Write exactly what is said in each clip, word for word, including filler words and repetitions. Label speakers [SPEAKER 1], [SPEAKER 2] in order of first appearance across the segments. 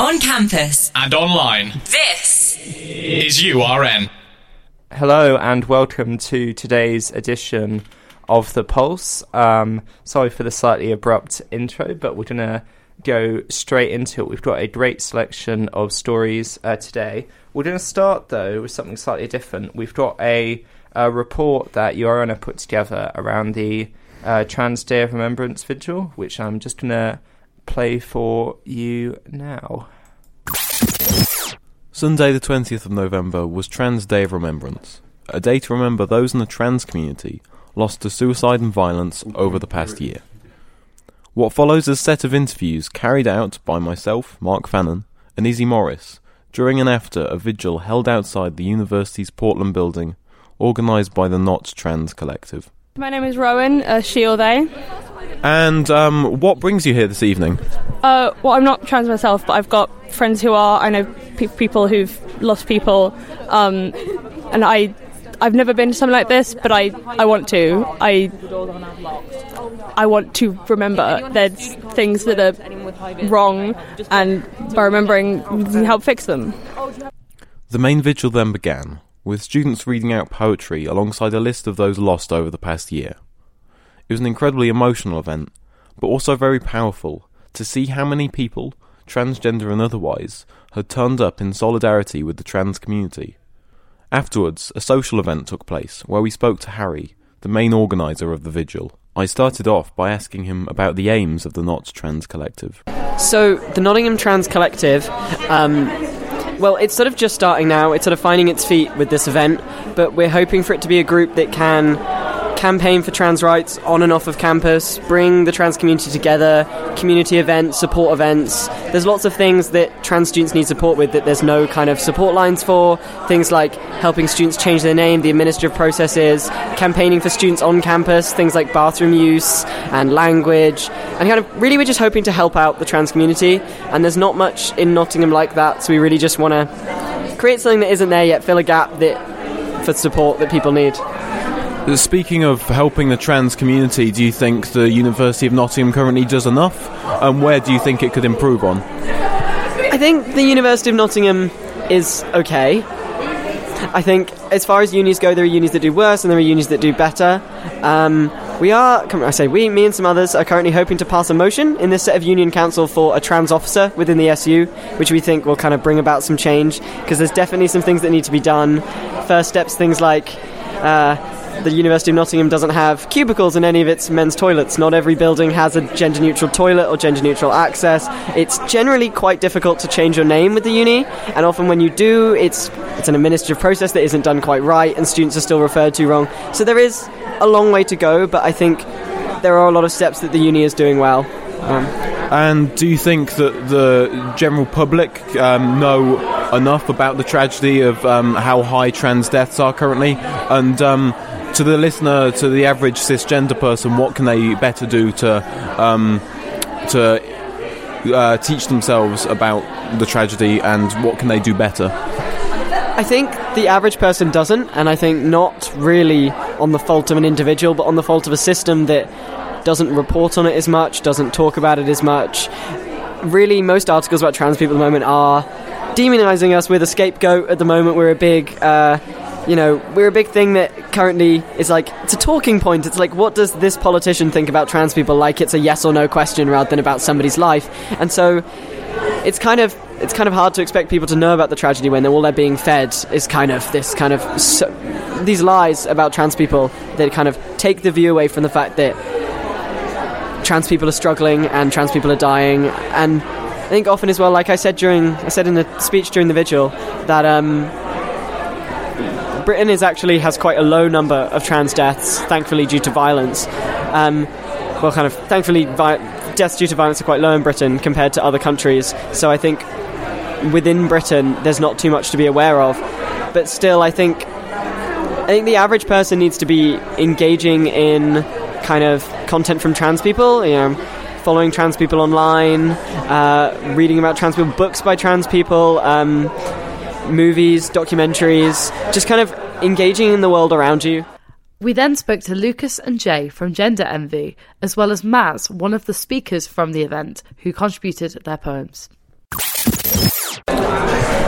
[SPEAKER 1] on campus
[SPEAKER 2] and online.
[SPEAKER 1] This
[SPEAKER 2] is U R N.
[SPEAKER 3] Hello and welcome to today's edition of The Pulse. Um, sorry for the slightly abrupt intro, but we're going to go straight into it. We've got a great selection of stories uh, today. We're going to start, though, with something slightly different. We've got a, a report that U R N have put together around the uh, Trans Day of Remembrance Vigil, which I'm just going to play for you now.
[SPEAKER 4] Sunday the twentieth of November was Trans Day of Remembrance, a day to remember those in the trans community lost to suicide and violence over the past year. What follows is a set of interviews carried out by myself, Mark Fannon, and Izzy Morris during and after a vigil held outside the university's Portland building, organised by the Not Trans Collective.
[SPEAKER 5] My name is Rowan, uh, she or they.
[SPEAKER 4] And um, what brings you here this evening?
[SPEAKER 5] Uh, well, I'm not trans myself, but I've got friends who are. I know pe- people who've lost people, um, and I, I've never been to something like this, but I, I want to. I, I want to remember there's things that are wrong, and by remembering, we can help fix them.
[SPEAKER 4] The main vigil then began, with students reading out poetry alongside a list of those lost over the past year. It was an incredibly emotional event, but also very powerful to see how many people, transgender and otherwise, had turned up in solidarity with the trans community. Afterwards, a social event took place where we spoke to Harry, the main organiser of the vigil. I started off by asking him about the aims of the Not Trans Collective.
[SPEAKER 6] So, the Nottingham Trans Collective, um, well, it's sort of just starting now. It's sort of finding its feet with this event, but we're hoping for it to be a group that can campaign for trans rights on and off of campus, bring the trans community together, community events, support events. There's lots of things that trans students need support with that there's no kind of support lines for. Things like helping students change their name, the administrative processes, campaigning for students on campus, things like bathroom use and language. And kind of really we're just hoping to help out the trans community. And there's not much in Nottingham like that, so we really just want to create something that isn't there yet, fill a gap that for support that people need.
[SPEAKER 4] Speaking of helping the trans community, do you think the University of Nottingham currently does enough? And where do you think it could improve on?
[SPEAKER 6] I think the University of Nottingham is okay. I think as far as unis go, there are unis that do worse and there are unis that do better. Um, we are, I say we, me and some others, are currently hoping to pass a motion in this set of union council for a trans officer within the S U, which we think will kind of bring about some change, because there's definitely some things that need to be done. First steps, things like Uh, the University of Nottingham doesn't have cubicles in any of its men's toilets. Not every building has a gender-neutral toilet or gender-neutral access. It's generally quite difficult to change your name with the uni, and often when you do, it's it's an administrative process that isn't done quite right, and students are still referred to wrong. So there is a long way to go, but I think there are a lot of steps that the uni is doing well. Um,
[SPEAKER 4] and do you think that the general public um, know enough about the tragedy of um, how high trans deaths are currently? And um, to the listener, to the average cisgender person, what can they better do to um, to uh, teach themselves about the tragedy, and what can they do better?
[SPEAKER 6] I think the average person doesn't, and I think not really on the fault of an individual, but on the fault of a system that doesn't report on it as much, doesn't talk about it as much. Really, most articles about trans people at the moment are demonising us. We're the scapegoat at the moment. We're a big, uh, you know, we're a big thing that currently is like, it's a talking point. It's like, what does this politician think about trans people? Like it's a yes or no question rather than about somebody's life. And so it's kind of it's kind of hard to expect people to know about the tragedy when all they're being fed is kind of this kind of so, these lies about trans people that kind of take the view away from the fact that trans people are struggling and trans people are dying. And I think often as well, like I said during I said in the speech during the vigil, that um, Britain is actually has quite a low number of trans deaths, thankfully due to violence. Um, well, kind of thankfully, vi- deaths due to violence are quite low in Britain compared to other countries. So I think within Britain, there's not too much to be aware of. But still, I think I think the average person needs to be engaging in kind of content from trans people, you know, following trans people online, uh, reading about trans people, books by trans people, um, movies, documentaries, just kind of engaging in the world around you.
[SPEAKER 7] We then spoke to Lucas and Jay from Gender Envy, as well as Maz, one of the speakers from the event, who contributed their poems.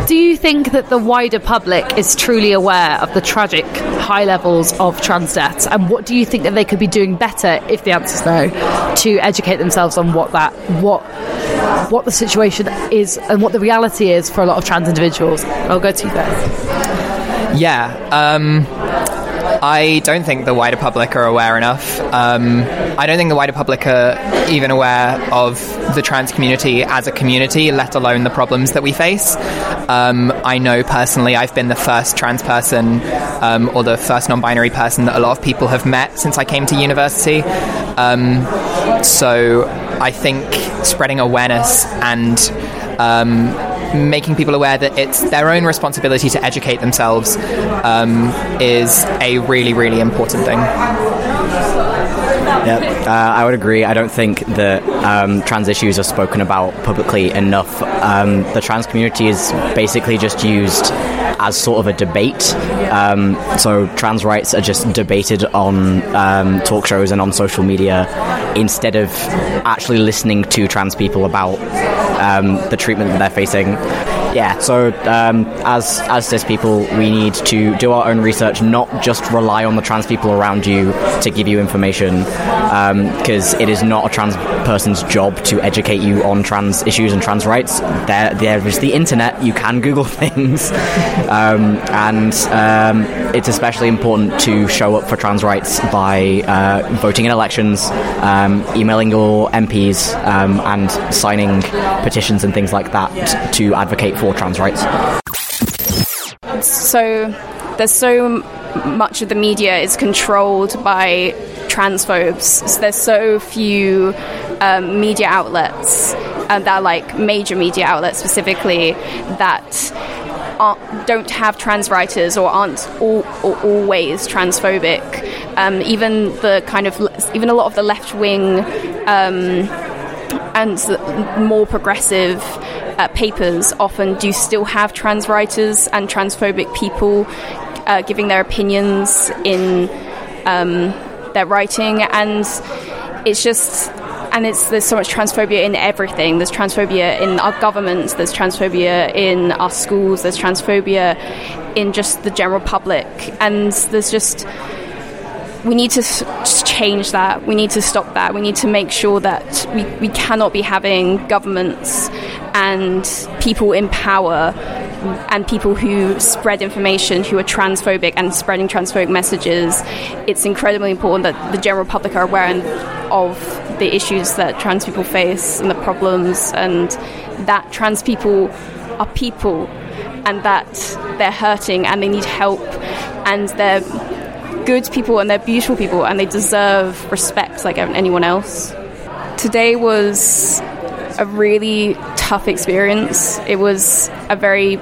[SPEAKER 7] Do you think that the wider public is truly aware of the tragic high levels of trans deaths, and what do you think that they could be doing better, if the answer is no, to educate themselves on what that what what the situation is and what the reality is for a lot of trans individuals? I'll go to you first.
[SPEAKER 1] Yeah, um, I don't think the wider public are aware enough. Um, I don't think the wider public are even aware of the trans community as a community, let alone the problems that we face. Um, I know personally I've been the first trans person um, or the first non-binary person that a lot of people have met since I came to university. Um, so I think spreading awareness and um, making people aware that it's their own responsibility to educate themselves um, is a really, really important thing.
[SPEAKER 8] Yeah, uh, I would agree. I don't think that um, trans issues are spoken about publicly enough. Um, the trans community is basically just used as sort of a debate. Um, so trans rights are just debated on um, talk shows and on social media instead of actually listening to trans people about um, the treatment that they're facing. Yeah, so um, as as cis people, we need to do our own research, not just rely on the trans people around you to give you information, because um, it is not a trans person's job to educate you on trans issues and trans rights. There, there is the internet. You can Google things, um, and um, it's especially important to show up for trans rights by uh, voting in elections, um, emailing your M Ps, um, and signing petitions and things like that to advocate for for trans rights.
[SPEAKER 9] So there's so much of the media is controlled by transphobes. So there's so few um, media outlets uh, that are like major media outlets specifically that aren't, don't have trans writers or aren't all, or always transphobic. Um, even the kind of even a lot of the left wing um, and the more progressive Uh, papers often do still have trans writers and transphobic people uh, giving their opinions in um, their writing, and it's just and it's there's so much transphobia in everything. There's transphobia in our governments, there's transphobia in our schools, there's transphobia in just the general public, and there's just we need to s- change that. We need to stop that. We need to make sure that we, we cannot be having governments and people in power and people who spread information who are transphobic and spreading transphobic messages. It's incredibly important that the general public are aware of the issues that trans people face and the problems, and that trans people are people and that they're hurting and they need help and they're good people and they're beautiful people and they deserve respect like anyone else. Today was a really tough experience. It was a very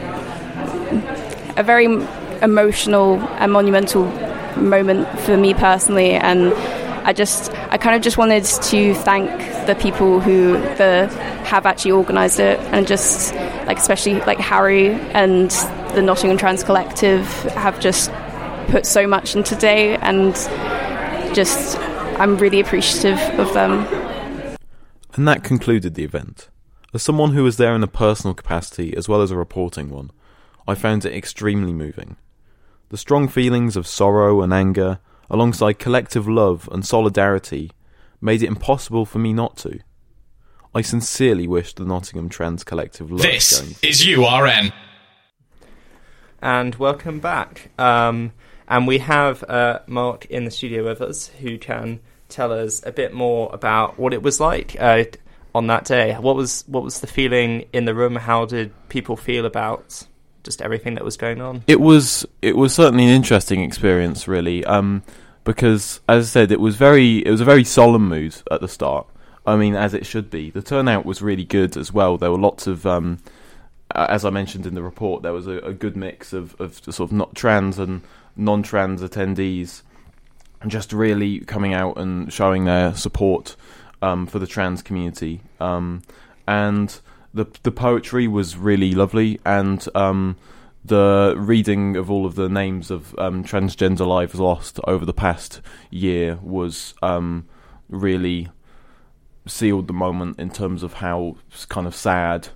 [SPEAKER 9] a very emotional and monumental moment for me personally, and I just I kind of just wanted to thank the people who the have actually organised it, and just like especially like Harry and the Nottingham Trans Collective have just put so much in today, and just I'm really appreciative of them.
[SPEAKER 4] And that concluded the event. As someone who was there in a personal capacity as well as a reporting one, I found it extremely moving. The strong feelings of sorrow and anger, alongside collective love and solidarity, made it impossible for me not to. I sincerely wish the Nottingham Trans Collective luck.
[SPEAKER 2] This is U R N.
[SPEAKER 3] And welcome back. Um, and we have uh, Mark in the studio with us, who can tell us a bit more about what it was like uh, on that day. What was what was the feeling in the room? How did people feel about just everything that was going on?
[SPEAKER 4] It was it was certainly an interesting experience, really, um, because as I said, it was very it was a very solemn mood at the start. I mean, as it should be. The turnout was really good as well. There were lots of, um, as I mentioned in the report, there was a, a good mix of, of sort of not trans and non-trans attendees, and just really coming out and showing their support um, for the trans community. Um, and the the poetry was really lovely, and um, the reading of all of the names of um, transgender lives lost over the past year was um, really sealed the moment in terms of how kind of sad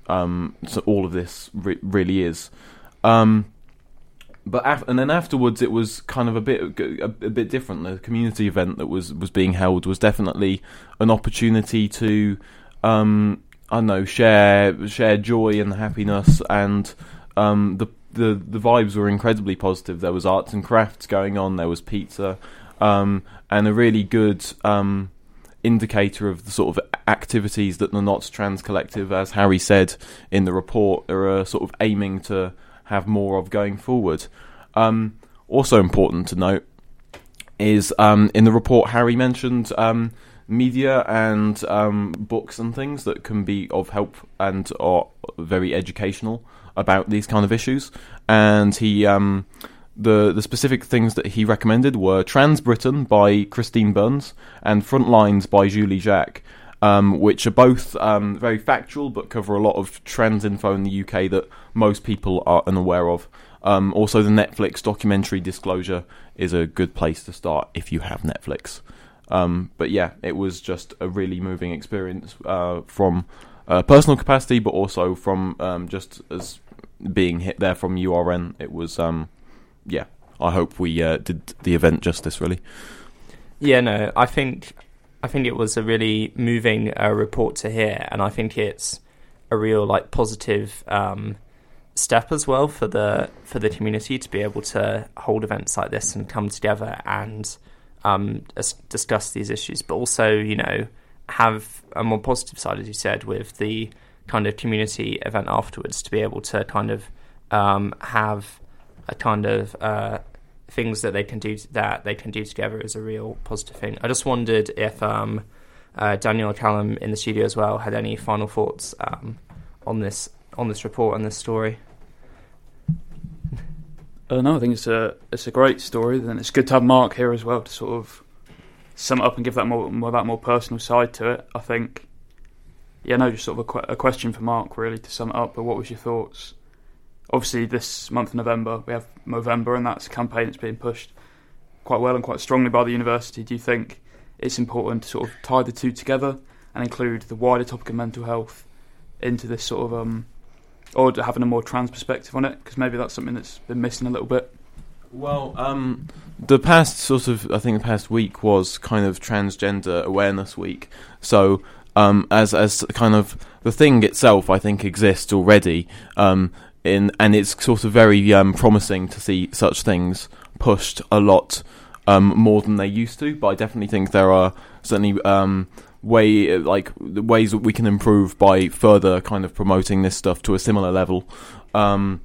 [SPEAKER 4] um, so all of this re- really is. Um, but af- and then afterwards, it was kind of a bit a, a bit different. The community event that was, was being held was definitely an opportunity to, um, I don't know, share share joy and happiness, and um, the the the vibes were incredibly positive. There was arts and crafts going on. There was pizza, um, and a really good um, indicator of the sort of activities that the Not Trans Collective, as Harry said in the report, are uh, sort of aiming to have more of going forward. Um, also important to note is um, in the report Harry mentioned um, media and um, books and things that can be of help and are very educational about these kind of issues. And he um, the the specific things that he recommended were Trans Britain by Christine Burns and Frontlines by Julie Jacques, Um, which are both um, very factual but cover a lot of trans info in the U K that most people are unaware of. Um, also, the Netflix documentary Disclosure is a good place to start if you have Netflix. Um, but yeah, it was just a really moving experience uh, from uh, personal capacity, but also from um, just as being hit there from U R N. It was, um, yeah, I hope we uh, did the event justice, really.
[SPEAKER 3] Yeah, no, I think... I think it was a really moving uh, report to hear, and I think it's a real like positive um, step as well for the for the community to be able to hold events like this and come together and um, as, discuss these issues, but also, you know, have a more positive side, as you said, with the kind of community event afterwards, to be able to kind of um, have a kind of uh, things that they can do that they can do together is a real positive thing. I just wondered if um, uh, Daniel Callum in the studio as well had any final thoughts um, on this on this report and this story.
[SPEAKER 10] Uh, no, I think it's a it's a great story. Then it's good to have Mark here as well to sort of sum it up and give that more, more that more personal side to it. I think, yeah, no, just sort of a, que- a question for Mark really to sum it up. But what was your thoughts? Obviously, this month of November, we have Movember, and that's a campaign that's being pushed quite well and quite strongly by the university. Do you think it's important to sort of tie the two together and include the wider topic of mental health into this sort of, um, or having a more trans perspective on it? Because maybe that's something that's been missing a little bit.
[SPEAKER 4] Well, um, the past sort of, I think the past week was kind of Transgender Awareness Week. So, um, as as kind of the thing itself, I think exists already. Um, In, and it's sort of very um, promising to see such things pushed a lot um, more than they used to. But I definitely think there are certainly um, way like ways that we can improve by further kind of promoting this stuff to a similar level. Um,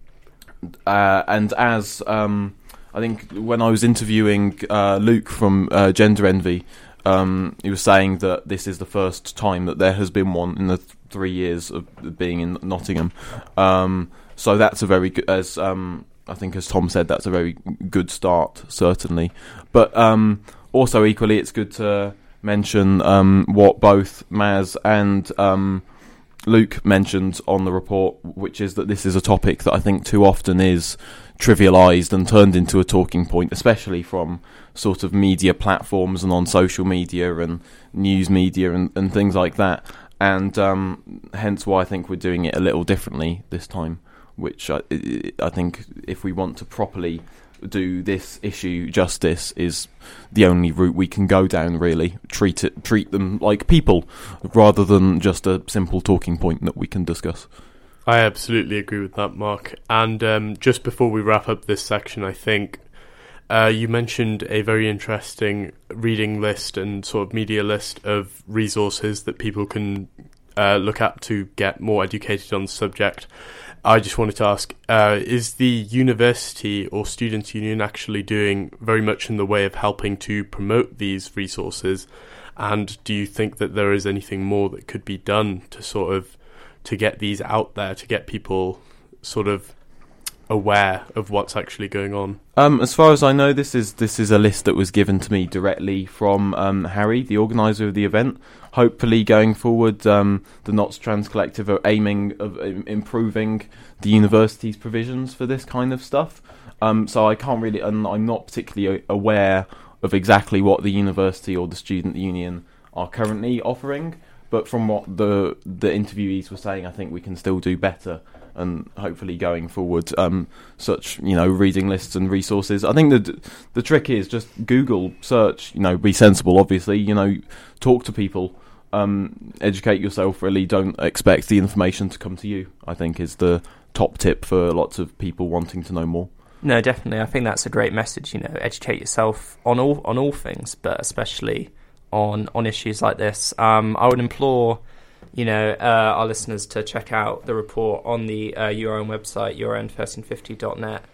[SPEAKER 4] uh, and as um, I think when I was interviewing uh, Luke from uh, Gender Envy, um, he was saying that this is the first time that there has been one in the th- three years of being in Nottingham. Um, so that's a very good, as um, I think as Tom said, that's a very good start, certainly. But um, also equally, it's good to mention um, what both Maz and um, Luke mentioned on the report, which is that this is a topic that I think too often is trivialised and turned into a talking point, especially from sort of media platforms and on social media and news media and, and things like that. And um, hence why I think we're doing it a little differently this time, which I, I think if we want to properly do this issue justice is the only route we can go down, really. Treat it, treat them like people rather than just a simple talking point that we can discuss.
[SPEAKER 11] I absolutely agree with that, Mark. And um, just before we wrap up this section, I think uh, you mentioned a very interesting reading list and sort of media list of resources that people can uh, look at to get more educated on the subject. I just wanted to ask, uh, is the university or students' union actually doing very much in the way of helping to promote these resources? And do you think that there is anything more that could be done to sort of to get these out there, to get people sort of aware of what's actually going on?
[SPEAKER 4] Um, as far as I know, this is this is a list that was given to me directly from um, Harry, the organiser of the event. Hopefully, going forward, um, the Not Trans Collective are aiming of um, improving the university's provisions for this kind of stuff. Um, so I can't really, and I'm not particularly aware of exactly what the university or the student union are currently offering. but from what the the interviewees were saying, I think we can still do better. And hopefully going forward, um, such, you know, reading lists and resources. I think the the trick is just Google, search, you know, be sensible, obviously, you know, talk to people, um, educate yourself, really don't expect the information to come to you, I think is the top tip for lots of people wanting to know more.
[SPEAKER 3] No, definitely. I think that's a great message, you know, educate yourself on all on all things, but especially on, on issues like this. Um, I would implore... you know, uh, our listeners to check out the report on the uh, U R N website, U R N thirteen fifty dot net.